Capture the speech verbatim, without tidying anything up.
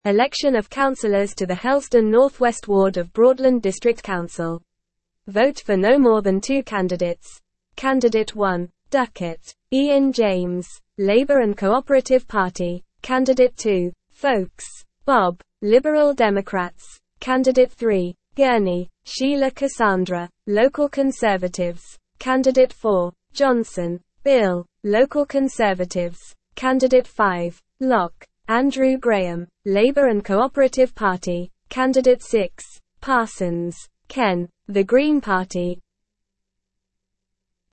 Election of councillors to the Helston North West Ward of Broadland District Council. Vote for no more than two candidates. Candidate one, Duckett, Ian James, Labour and Cooperative Party. Candidate two, Folkes, Bob, Liberal Democrats. Candidate three, Gurney, Sheila Cassandra, Local Conservatives. Candidate four, Johnson, Bill, Local Conservatives. Candidate five, Locke, Andrew Graham, Labour and Cooperative Party. Candidate six, Parsons, Ken, the Green Party.